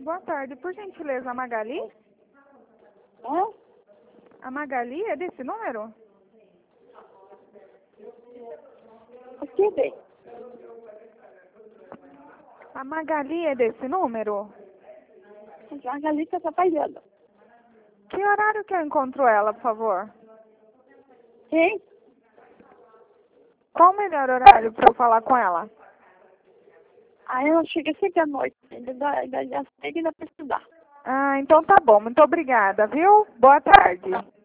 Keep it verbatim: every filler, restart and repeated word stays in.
boa tarde. Por gentileza, a Magali? Hã? A Magali é desse número? O que bem? A Magali é desse número? A Galita está trabalhando. Que horário que eu encontro ela, por favor? Quem? Qual o melhor horário para eu falar com ela? Aí ela chega sempre à noite. Ainda dá, ainda, ainda, ainda para estudar. Ah, então tá bom. Muito obrigada, viu? Boa tarde.